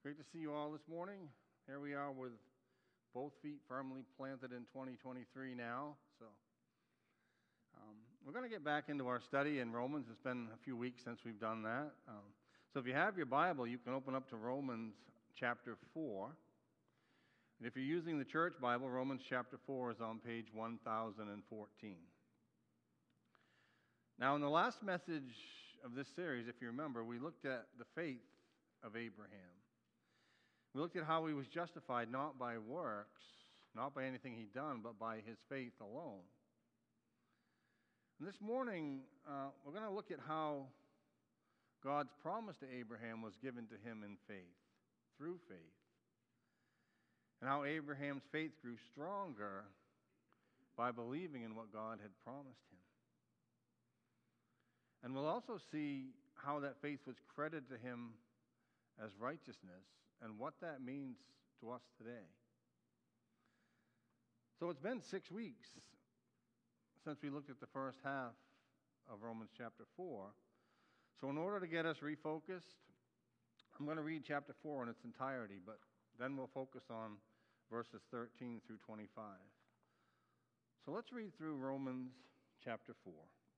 Great to see you all this morning. Here we are with both feet firmly planted in 2023 now. We're going to get back into our study in Romans. It's been a few weeks since we've done that. So if you have your Bible, you can open up to Romans chapter 4. And if you're using the church Bible, Romans chapter 4 is on page 1014. Now, in the last message of this series, if you remember, we looked at the faith of Abraham. We looked at how he was justified not by works, not by anything he'd done, but by his faith alone. And this morning, we're going to look at how God's promise to Abraham was given to him in faith, through faith, and how Abraham's faith grew stronger by believing in what God had promised him. And we'll also see how that faith was credited to him as righteousness and what that means to us today. So it's been 6 weeks since we looked at the first half of Romans chapter 4. So in order to get us refocused, I'm going to read chapter 4 in its entirety, but then we'll focus on verses 13 through 25. So let's read through Romans chapter 4.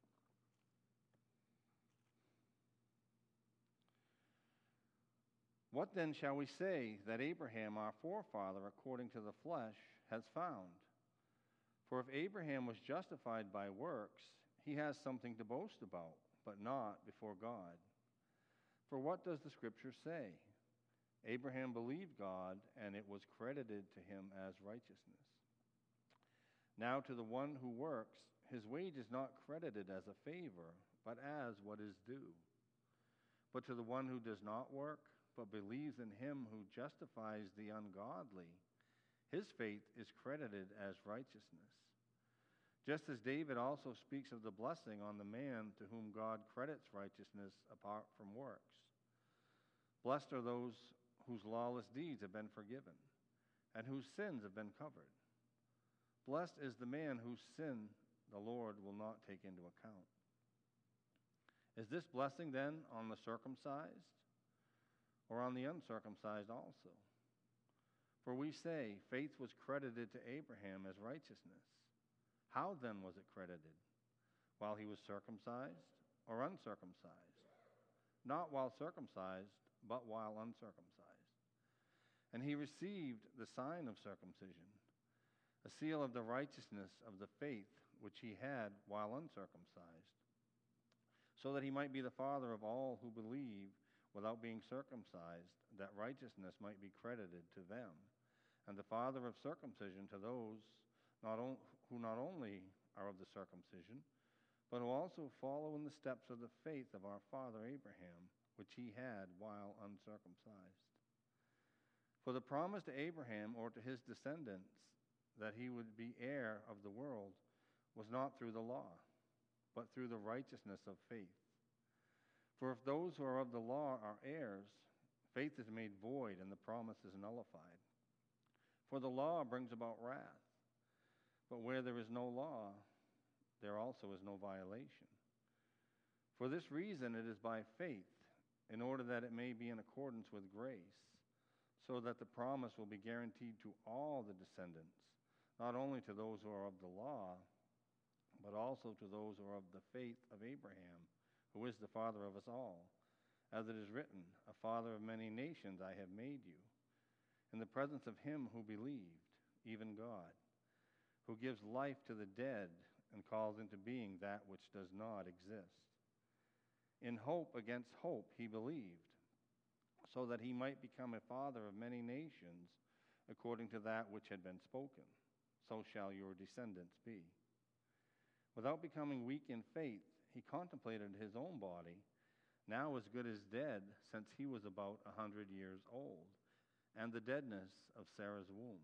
What then shall we say that Abraham, our forefather, according to the flesh, has found? For if Abraham was justified by works, he has something to boast about, but not before God. For what does the Scripture say? Abraham believed God, and it was credited to him as righteousness. Now to the one who works, his wage is not credited as a favor, but as what is due. But to the one who does not work, but believes in him who justifies the ungodly, his faith is credited as righteousness. Just as David also speaks of the blessing on the man to whom God credits righteousness apart from works. Blessed are those whose lawless deeds have been forgiven, and whose sins have been covered. Blessed is the man whose sin the Lord will not take into account. Is this blessing then on the circumcised, or on the uncircumcised also? For we say, faith was credited to Abraham as righteousness. How then was it credited? While he was circumcised or uncircumcised? Not while circumcised, but while uncircumcised. And he received the sign of circumcision, a seal of the righteousness of the faith which he had while uncircumcised, so that he might be the father of all who believe without being circumcised, that righteousness might be credited to them, and the father of circumcision to those who not only are of the circumcision, but who also follow in the steps of the faith of our father Abraham, which he had while uncircumcised. For the promise to Abraham, or to his descendants, that he would be heir of the world, was not through the law, but through the righteousness of faith. For if those who are of the law are heirs, faith is made void and the promise is nullified. For the law brings about wrath. But where there is no law, there also is no violation. For this reason it is by faith, in order that it may be in accordance with grace, so that the promise will be guaranteed to all the descendants, not only to those who are of the law, but also to those who are of the faith of Abraham, who is the father of us all. As it is written, a father of many nations I have made you, in the presence of him who believed, even God, who gives life to the dead and calls into being that which does not exist. In hope against hope he believed, so that he might become a father of many nations, according to that which had been spoken. So shall your descendants be. Without becoming weak in faith, he contemplated his own body, now as good as dead, since he was about 100 years old, and the deadness of Sarah's womb.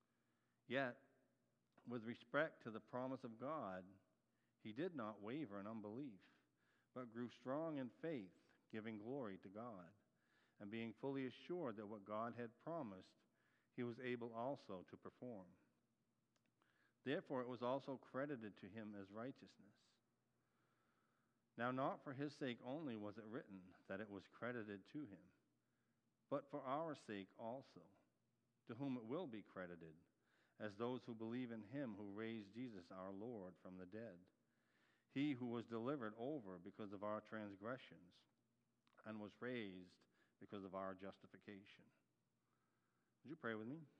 Yet, with respect to the promise of God, he did not waver in unbelief, but grew strong in faith, giving glory to God, and being fully assured that what God had promised, he was able also to perform. Therefore, it was also credited to him as righteousness. Now, not for his sake only was it written that it was credited to him, but also because he but for our sake also, to whom it will be credited, as those who believe in him who raised Jesus our Lord from the dead. He who was delivered over because of our transgressions and was raised because of our justification. Would you pray with me?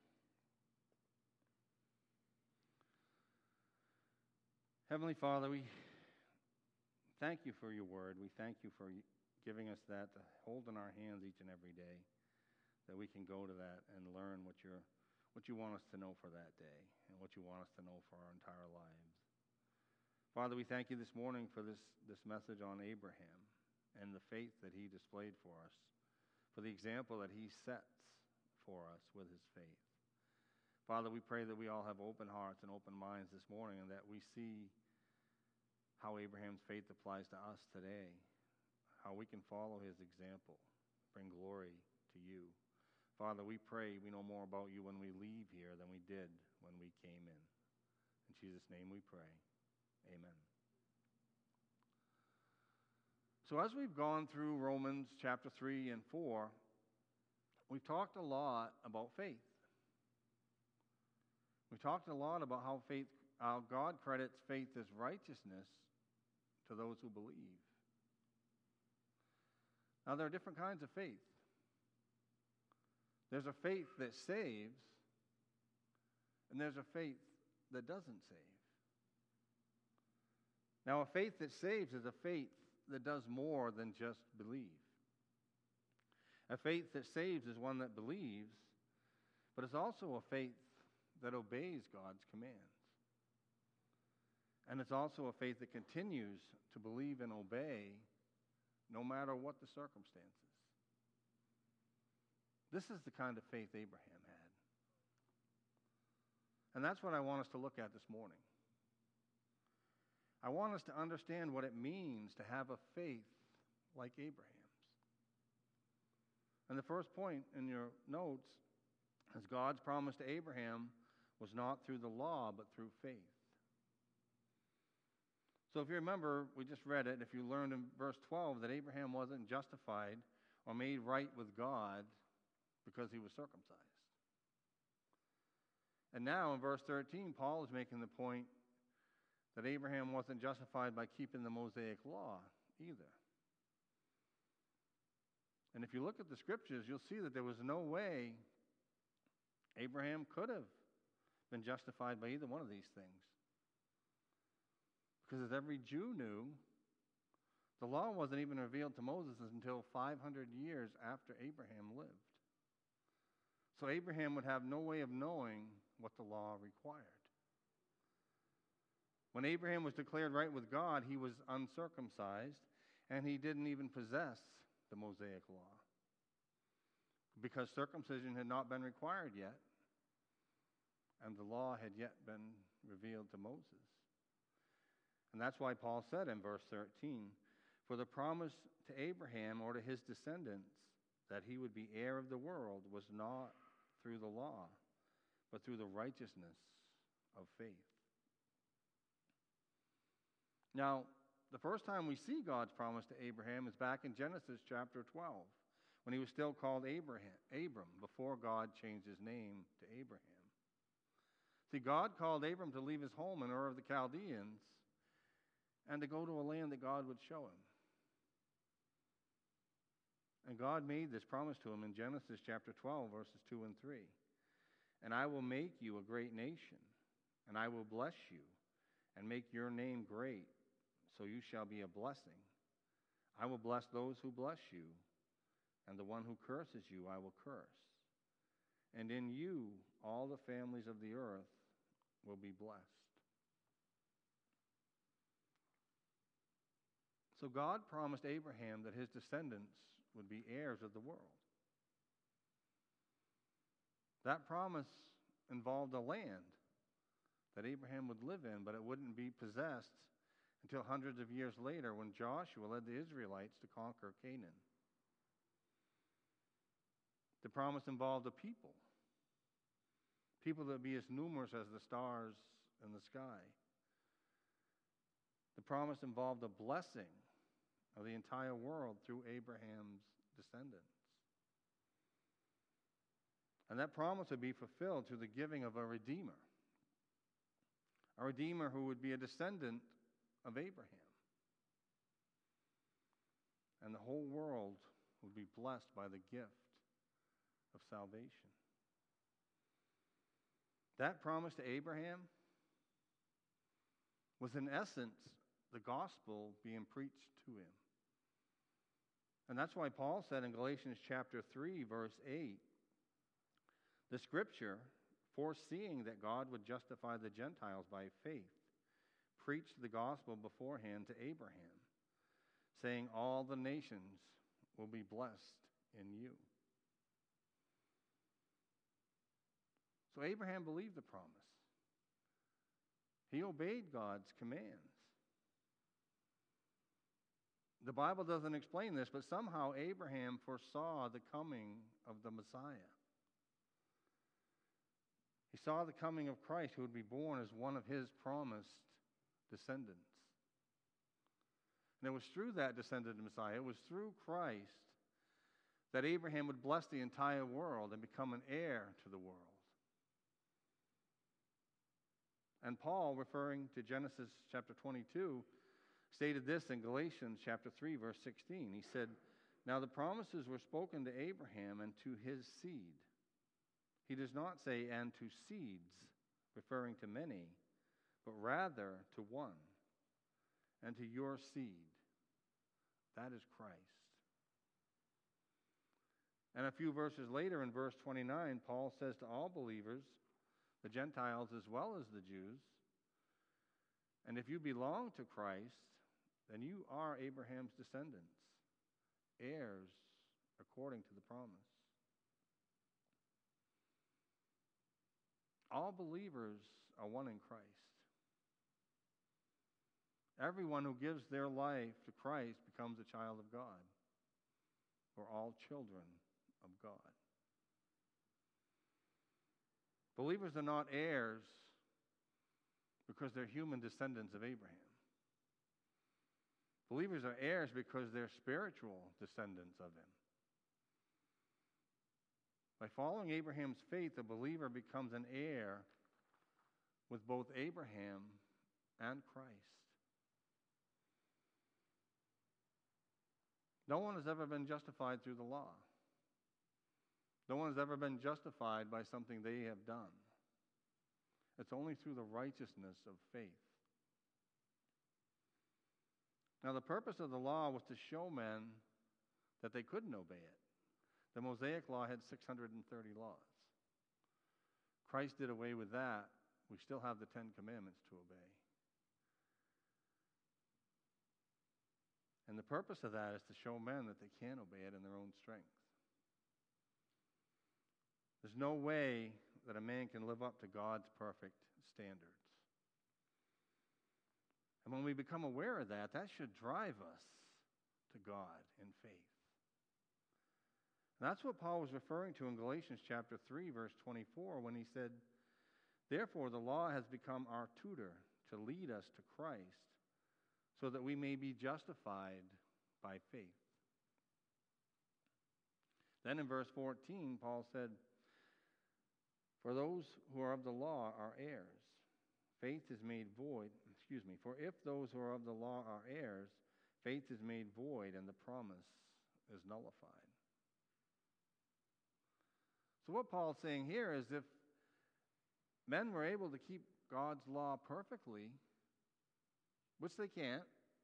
Heavenly Father, we thank you for your word. We thank you for giving us that to hold in our hands each and every day, that we can go to that and learn what you want us to know for that day and what you want us to know for our entire lives. Father, we thank you this morning for this message on Abraham and the faith that he displayed for us, for the example that he sets for us with his faith. Father, we pray that we all have open hearts and open minds this morning, and that we see how Abraham's faith applies to us today, how we can follow his example, bring glory to you. Father, we pray we know more about you when we leave here than we did when we came in. In Jesus' name we pray. Amen. So as we've gone through Romans chapter 3 and 4, we've talked a lot about faith. We've talked a lot about how God credits faith as righteousness to those who believe. Now, there are different kinds of faith. There's a faith that saves, and there's a faith that doesn't save. Now, a faith that saves is a faith that does more than just believe. A faith that saves is one that believes, but it's also a faith that obeys God's commands. And it's also a faith that continues to believe and obey no matter what the circumstances. This is the kind of faith Abraham had. And that's what I want us to look at this morning. I want us to understand what it means to have a faith like Abraham's. And the first point in your notes is God's promise to Abraham was not through the law, but through faith. So if you remember, we just read it, if you learned in verse 12 that Abraham wasn't justified or made right with God because he was circumcised. And now in verse 13, Paul is making the point that Abraham wasn't justified by keeping the Mosaic law either. And if you look at the scriptures, you'll see that there was no way Abraham could have been justified by either one of these things. Because as every Jew knew, the law wasn't even revealed to Moses until 500 years after Abraham lived. So Abraham would have no way of knowing what the law required. When Abraham was declared right with God, he was uncircumcised, and he didn't even possess the Mosaic law, because circumcision had not been required yet, and the law had yet been revealed to Moses. And that's why Paul said in verse 13, "For the promise to Abraham or to his descendants that he would be heir of the world was not through the law, but through the righteousness of faith." Now, the first time we see God's promise to Abraham is back in Genesis chapter 12, when he was still called Abram, before God changed his name to Abraham. See, God called Abram to leave his home in Ur of the Chaldeans and to go to a land that God would show him. And God made this promise to him in Genesis chapter 12, verses 2 and 3. "And I will make you a great nation, and I will bless you and make your name great, so you shall be a blessing. I will bless those who bless you, and the one who curses you I will curse. And in you all the families of the earth will be blessed." So God promised Abraham that his descendants would be heirs of the world. That promise involved a land that Abraham would live in, but it wouldn't be possessed until hundreds of years later when Joshua led the Israelites to conquer Canaan. The promise involved a people that would be as numerous as the stars in the sky. The promise involved a blessing of the entire world through Abraham's descendants. And that promise would be fulfilled through the giving of a Redeemer who would be a descendant of Abraham. And the whole world would be blessed by the gift of salvation. That promise to Abraham was, in essence, the gospel being preached to him. And that's why Paul said in Galatians chapter 3, verse 8, the scripture, foreseeing that God would justify the Gentiles by faith, preached the gospel beforehand to Abraham, saying, all the nations will be blessed in you. So Abraham believed the promise. He obeyed God's commands. The Bible doesn't explain this, but somehow Abraham foresaw the coming of the Messiah. He saw the coming of Christ, who would be born as one of his promised descendants. And it was through that descendant Messiah, it was through Christ, that Abraham would bless the entire world and become an heir to the world. And Paul, referring to Genesis chapter 22, stated this in Galatians chapter 3, verse 16. He said, now the promises were spoken to Abraham and to his seed. He does not say, and to seeds, referring to many, but rather to one, and to your seed. That is Christ. And a few verses later, in verse 29, Paul says to all believers, the Gentiles as well as the Jews, and if you belong to Christ, then you are Abraham's descendants, heirs according to the promise. All believers are one in Christ. Everyone who gives their life to Christ becomes a child of God. We're all children of God. Believers are not heirs because they're human descendants of Abraham. Believers are heirs because they're spiritual descendants of him. By following Abraham's faith, a believer becomes an heir with both Abraham and Christ. No one has ever been justified through the law. No one has ever been justified by something they have done. It's only through the righteousness of faith. Now, the purpose of the law was to show men that they couldn't obey it. The Mosaic law had 630 laws. Christ did away with that. We still have the 10 Commandments to obey. And the purpose of that is to show men that they can't obey it in their own strength. There's no way that a man can live up to God's perfect standards. And when we become aware of that, that should drive us to God in faith. And that's what Paul was referring to in Galatians chapter 3, verse 24, when he said, therefore the law has become our tutor to lead us to Christ, so that we may be justified by faith. Then in verse 14, Paul said, for those who are of the law are heirs. Faith is made void, for if those who are of the law are heirs, faith is made void and the promise is nullified. So what Paul's saying here is if men were able to keep God's law perfectly, which they can't,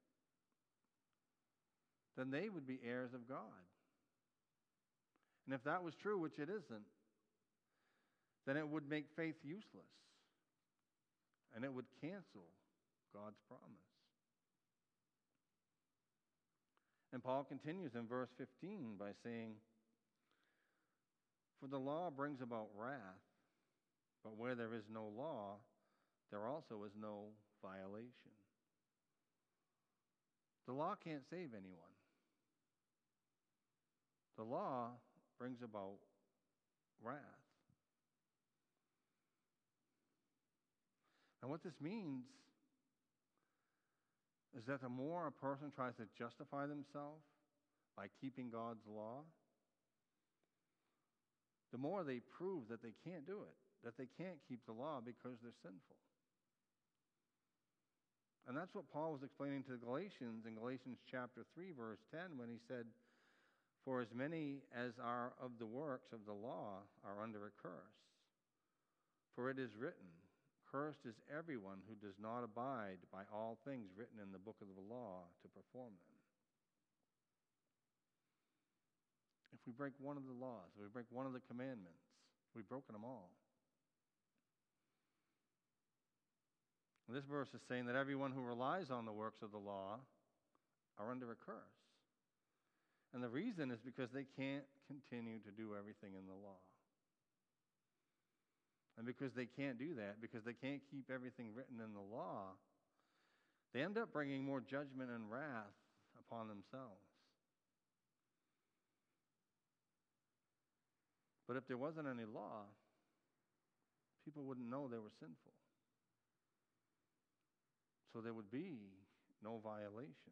then they would be heirs of God. And if that was true, which it isn't, then it would make faith useless. And it would cancel God's promise. And Paul continues in verse 15 by saying, for the law brings about wrath, but where there is no law, there also is no violation. The law can't save anyone. The law brings about wrath. And what this means is that the more a person tries to justify themselves by keeping God's law, the more they prove that they can't do it, that they can't keep the law because they're sinful. And that's what Paul was explaining to the Galatians in Galatians chapter 3, verse 10, when he said, "For as many as are of the works of the law are under a curse. For it is written, cursed is everyone who does not abide by all things written in the book of the law to perform them." If we break one of the laws, if we break one of the commandments, we've broken them all. And this verse is saying that everyone who relies on the works of the law are under a curse. And the reason is because they can't continue to do everything in the law. And because they can't do that, because they can't keep everything written in the law, they end up bringing more judgment and wrath upon themselves. But if there wasn't any law, people wouldn't know they were sinful. So there would be no violation.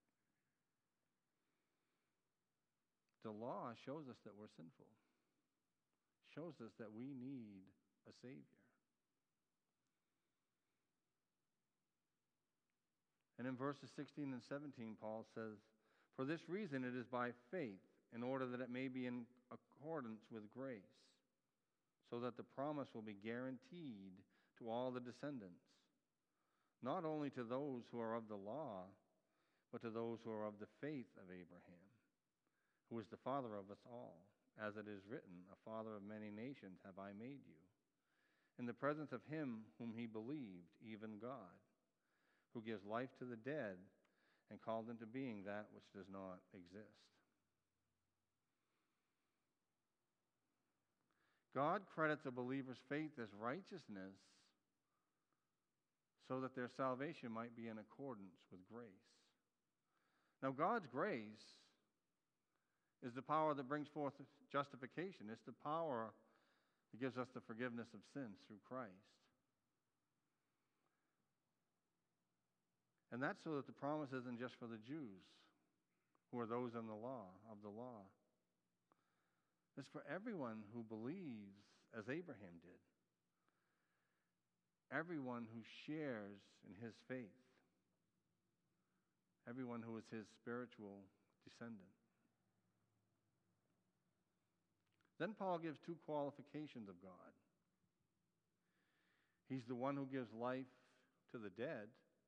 The law shows us that we're sinful. Shows us that we need a Savior. And in verses 16 and 17, Paul says, "For this reason it is by faith, in order that it may be in accordance with grace, so that the promise will be guaranteed to all the descendants, not only to those who are of the law, but to those who are of the faith of Abraham, who is the father of us all. As it is written, a father of many nations have I made you, in the presence of him whom he believed, even God, who gives life to the dead and called into being that which does not exist." God credits a believer's faith as righteousness so that their salvation might be in accordance with grace. Now, God's grace is the power that brings forth justification. It's the power that gives us the forgiveness of sins through Christ. And that's so that the promise isn't just for the Jews, who are those in the law, of the law. It's for everyone who believes as Abraham did. Everyone who shares in his faith. Everyone who is his spiritual descendant. Then Paul gives two qualifications of God. He's the one who gives life to the dead,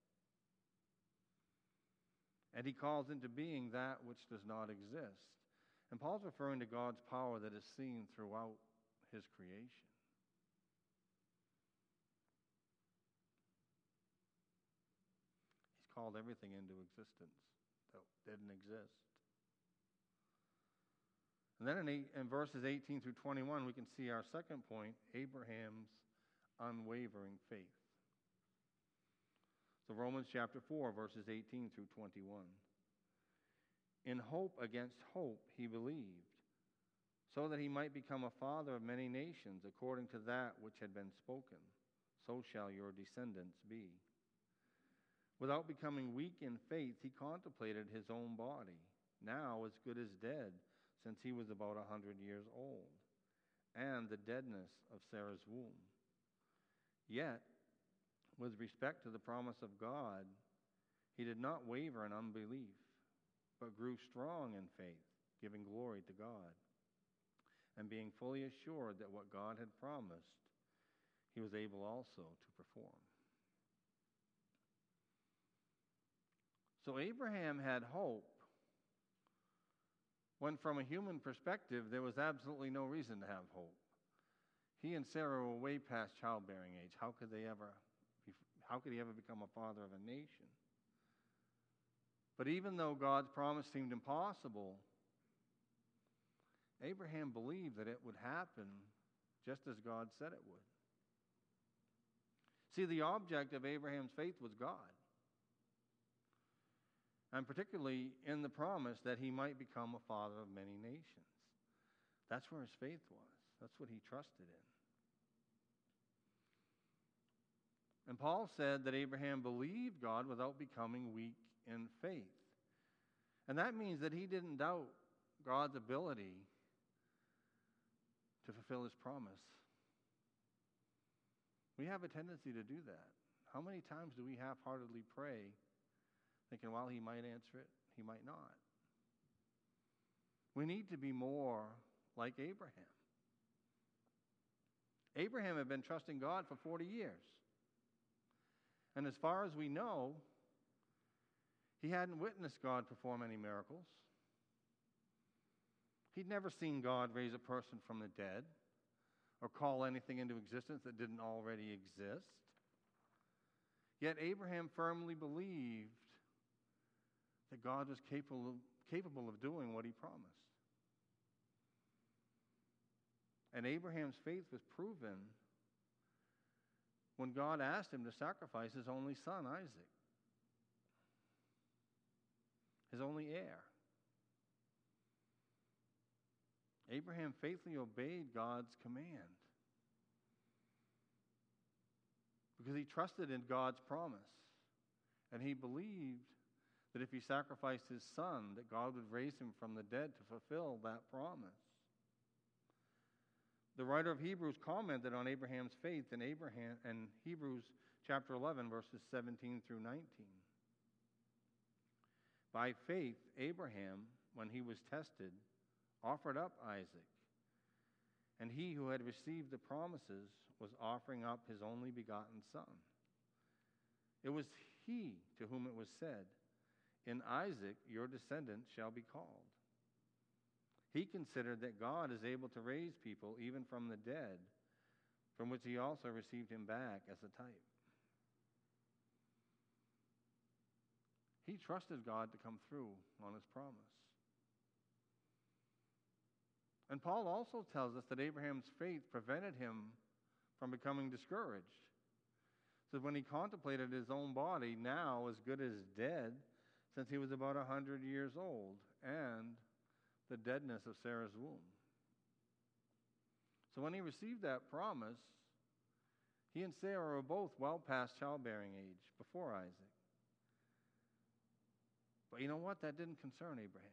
and he calls into being that which does not exist. And Paul's referring to God's power that is seen throughout his creation. He's called everything into existence that didn't exist. And then in verses 18 through 21, we can see our second point, Abraham's unwavering faith. So Romans chapter 4, verses 18 through 21. "In hope against hope he believed, so that he might become a father of many nations, according to that which had been spoken. So shall your descendants be. Without becoming weak in faith, he contemplated his own body, now as good as dead, since he was about 100 years old, and the deadness of Sarah's womb. Yet, with respect to the promise of God, he did not waver in unbelief, but grew strong in faith, giving glory to God, and being fully assured that what God had promised, he was able also to perform." So Abraham had hope, when from a human perspective, there was absolutely no reason to have hope. He and Sarah were way past childbearing age. How could he ever become a father of a nation? But even though God's promise seemed impossible, Abraham believed that it would happen just as God said it would. See, the object of Abraham's faith was God, and particularly in the promise that he might become a father of many nations. That's where his faith was. That's what he trusted in. And Paul said that Abraham believed God without becoming weak in faith. And that means that he didn't doubt God's ability to fulfill his promise. We have a tendency to do that. How many times do we half-heartedly pray, thinking, well, he might answer it, he might not? We need to be more like Abraham. Abraham had been trusting God for 40 years. And as far as we know, he hadn't witnessed God perform any miracles. He'd never seen God raise a person from the dead or call anything into existence that didn't already exist. Yet Abraham firmly believed that God was capable of doing what he promised. And Abraham's faith was proven when God asked him to sacrifice his only son, Isaac, his only heir. Abraham faithfully obeyed God's command because he trusted in God's promise, and he believed that if he sacrificed his son, that God would raise him from the dead to fulfill that promise. The writer of Hebrews commented on Abraham's faith in Hebrews chapter 11, verses 17 through 19. By faith, Abraham, when he was tested, offered up Isaac, and he who had received the promises was offering up his only begotten son. It was he to whom it was said, "In Isaac your descendants shall be called." He considered that God is able to raise people even from the dead, from which he also received him back as a type. He trusted God to come through on his promise. And Paul also tells us that Abraham's faith prevented him from becoming discouraged. So when he contemplated his own body, now as good as dead, since he was about 100 years old, and the deadness of Sarah's womb. So when he received that promise, he and Sarah were both well past childbearing age before Isaac. But you know what? That didn't concern Abraham.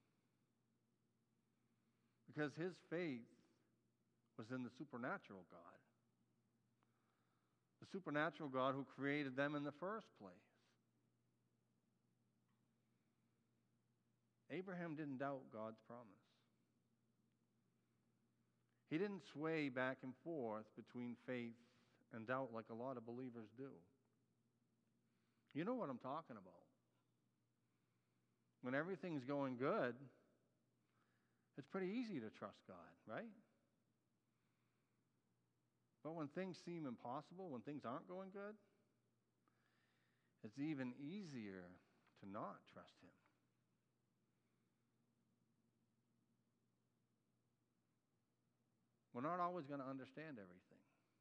Because his faith was in the supernatural God. The supernatural God who created them in the first place. Abraham didn't doubt God's promise. He didn't sway back and forth between faith and doubt like a lot of believers do. You know what I'm talking about. When everything's going good, it's pretty easy to trust God, right? But when things seem impossible, when things aren't going good, it's even easier to not trust him. We're not always going to understand everything.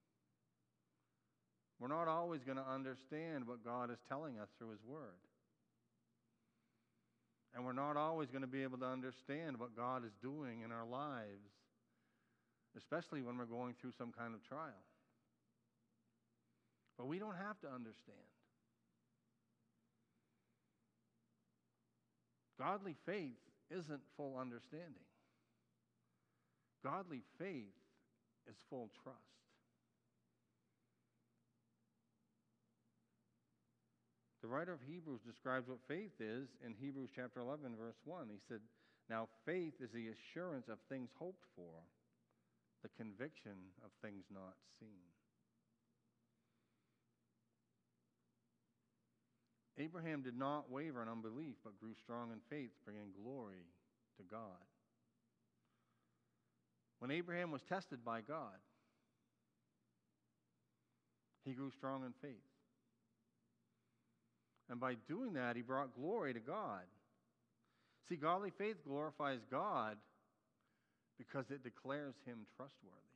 We're not always going to understand what God is telling us through his word. And we're not always going to be able to understand what God is doing in our lives, especially when we're going through some kind of trial. But we don't have to understand. Godly faith isn't full understanding. Godly faith is full trust. The writer of Hebrews describes what faith is in Hebrews chapter 11, verse 1. He said, "Now faith is the assurance of things hoped for, the conviction of things not seen." Abraham did not waver in unbelief, but grew strong in faith, bringing glory to God. When Abraham was tested by God, he grew strong in faith. And by doing that, he brought glory to God. See, godly faith glorifies God because it declares him trustworthy.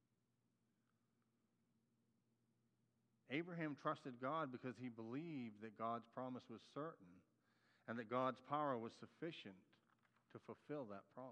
Abraham trusted God because he believed that God's promise was certain and that God's power was sufficient to fulfill that promise.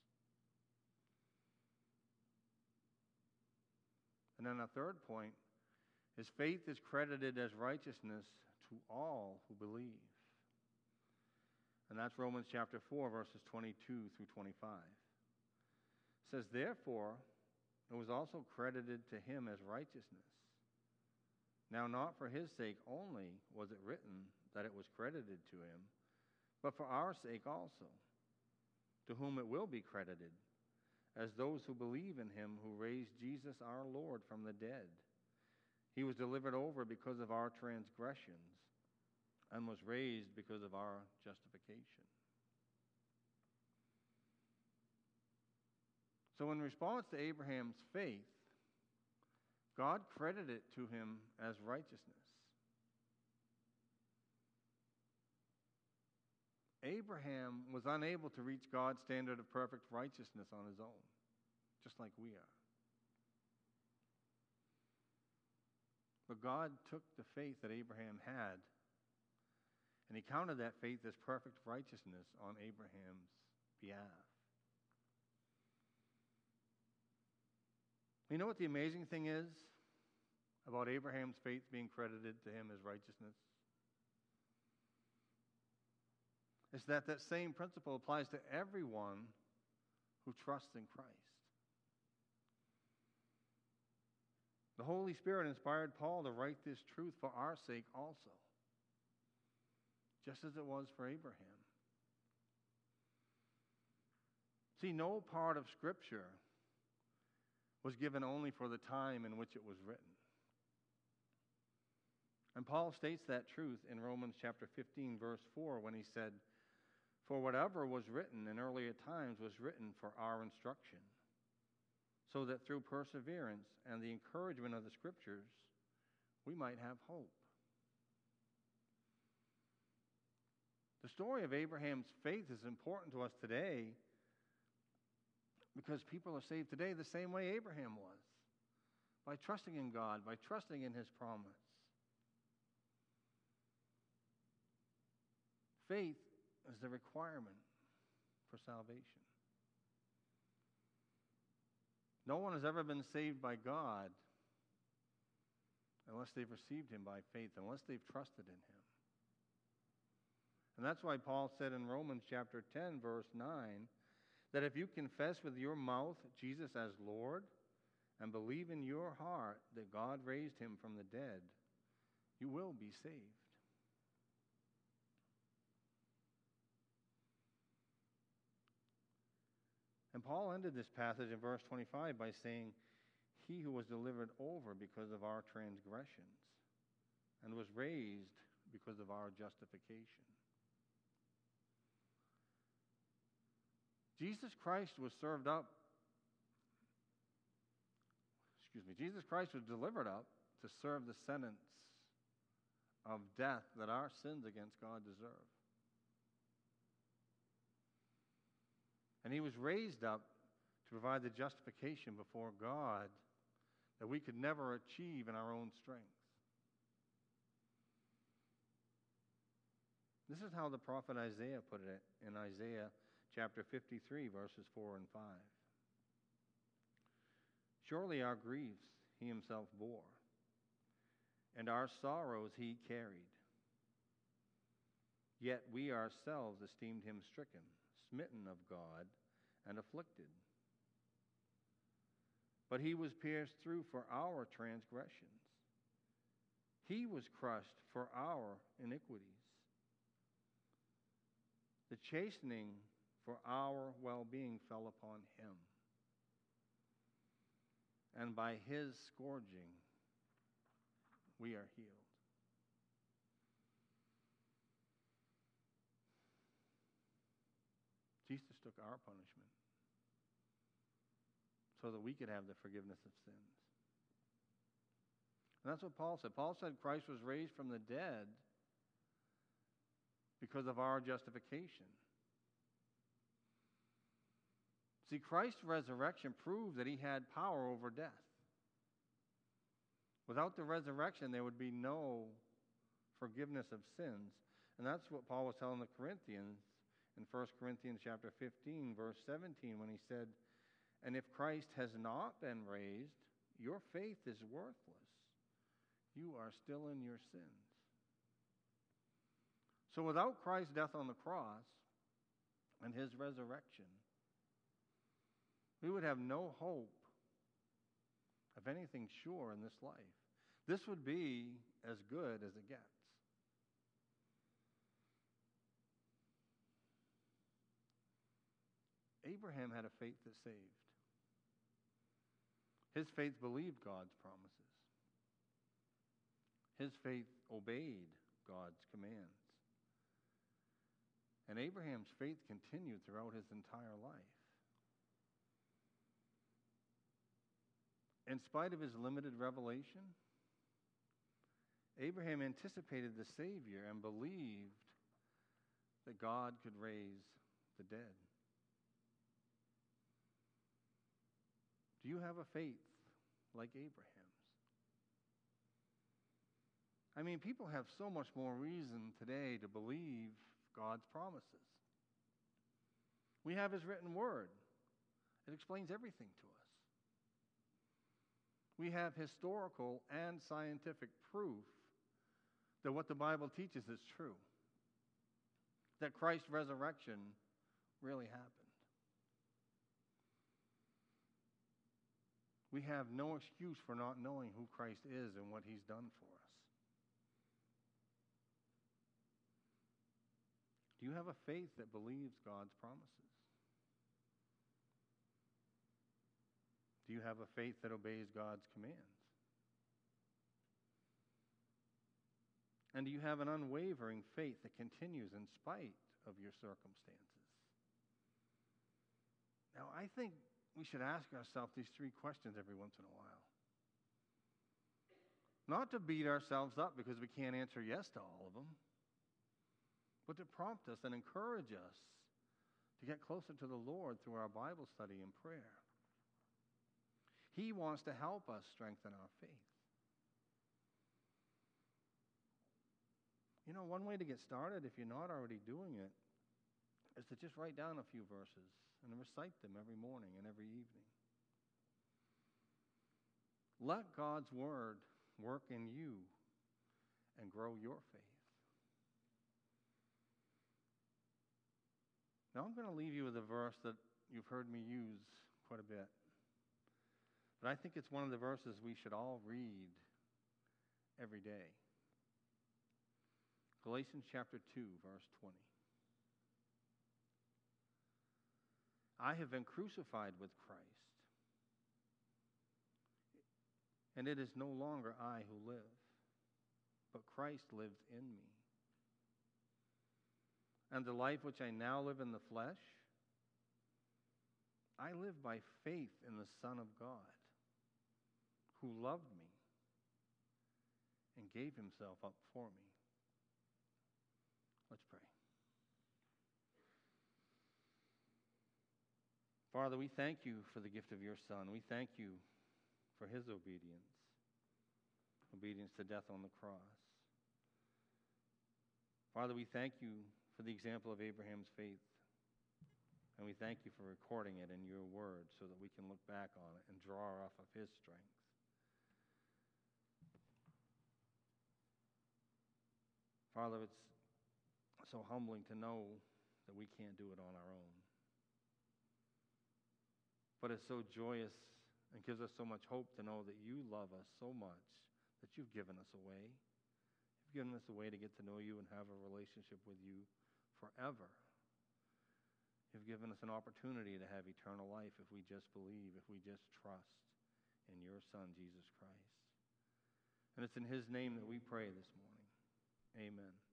And then a third point is faith is credited as righteousness to all who believe. And that's Romans chapter 4, verses 22 through 25. It says, "Therefore, it was also credited to him as righteousness. Now, not for his sake only was it written that it was credited to him, but for our sake also, to whom it will be credited, as those who believe in him who raised Jesus our Lord from the dead. He was delivered over because of our transgressions and was raised because of our justification. So in response to Abraham's faith, God credited it to him as righteousness. Abraham was unable to reach God's standard of perfect righteousness on his own, just like we are. But God took the faith that Abraham had, and he counted that faith as perfect righteousness on Abraham's behalf. You know what the amazing thing is about Abraham's faith being credited to him as righteousness? It's that same principle applies to everyone who trusts in Christ. The Holy Spirit inspired Paul to write this truth for our sake also, just as it was for Abraham. See, no part of Scripture was given only for the time in which it was written. And Paul states that truth in Romans chapter 15, verse 4, when he said, "For whatever was written in earlier times was written for our instruction, so that through perseverance and the encouragement of the Scriptures, we might have hope." The story of Abraham's faith is important to us today because people are saved today the same way Abraham was, by trusting in God, by trusting in his promise. Faith is the requirement for salvation. No one has ever been saved by God unless they've received him by faith, unless they've trusted in him. And that's why Paul said in Romans chapter 10, verse 9, that if you confess with your mouth Jesus as Lord and believe in your heart that God raised him from the dead, you will be saved. And Paul ended this passage in verse 25 by saying, "He who was delivered over because of our transgressions and was raised because of our justification." Jesus Christ was delivered up to serve the sentence of death that our sins against God deserve. And he was raised up to provide the justification before God that we could never achieve in our own strength. This is how the prophet Isaiah put it in Isaiah chapter 53, verses 4 and 5. "Surely our griefs he himself bore, and our sorrows he carried. Yet we ourselves esteemed him stricken, smitten of God, and afflicted. But he was pierced through for our transgressions. He was crushed for our iniquities. The chastening for our well-being fell upon him, and by his scourging we are healed." Jesus took our punishment so that we could have the forgiveness of sins. And that's what Paul said. Paul said Christ was raised from the dead because of our justification. See, Christ's resurrection proved that he had power over death. Without the resurrection, there would be no forgiveness of sins. And that's what Paul was telling the Corinthians in 1 Corinthians chapter 15, verse 17, when he said, "And if Christ has not been raised, your faith is worthless. You are still in your sins." So without Christ's death on the cross and his resurrection, we would have no hope if anything, sure in this life. This would be as good as it gets. Abraham had a faith that saved. His faith believed God's promises. His faith obeyed God's commands. And Abraham's faith continued throughout his entire life. In spite of his limited revelation, Abraham anticipated the Savior and believed that God could raise the dead. Do you have a faith like Abraham's? I mean, people have so much more reason today to believe God's promises. We have His written word. It explains everything to us. We have historical and scientific proof that what the Bible teaches is true, that Christ's resurrection really happened. We have no excuse for not knowing who Christ is and what He's done for us. Do you have a faith that believes God's promises? Do you have a faith that obeys God's commands? And do you have an unwavering faith that continues in spite of your circumstances? Now, I think we should ask ourselves these three questions every once in a while. Not to beat ourselves up because we can't answer yes to all of them, but to prompt us and encourage us to get closer to the Lord through our Bible study and prayer. He wants to help us strengthen our faith. You know, one way to get started, if you're not already doing it, is to just write down a few verses and recite them every morning and every evening. Let God's word work in you and grow your faith. Now I'm going to leave you with a verse that you've heard me use quite a bit. But I think it's one of the verses we should all read every day. Galatians chapter 2, verse 20. I have been crucified with Christ, and it is no longer I who live, but Christ lives in me. And the life which I now live in the flesh, I live by faith in the Son of God, who loved me and gave Himself up for me. Let's pray. Father, we thank You for the gift of Your Son. We thank You for His obedience to death on the cross. Father, we thank You for the example of Abraham's faith. And we thank You for recording it in Your word so that we can look back on it and draw off of His strength. Father, it's so humbling to know that we can't do it on our own. But it's so joyous and gives us so much hope to know that You love us so much that You've given us a way. You've given us a way to get to know You and have a relationship with You forever. You've given us an opportunity to have eternal life if we just believe, if we just trust in Your Son, Jesus Christ. And it's in His name that we pray this morning. Amen.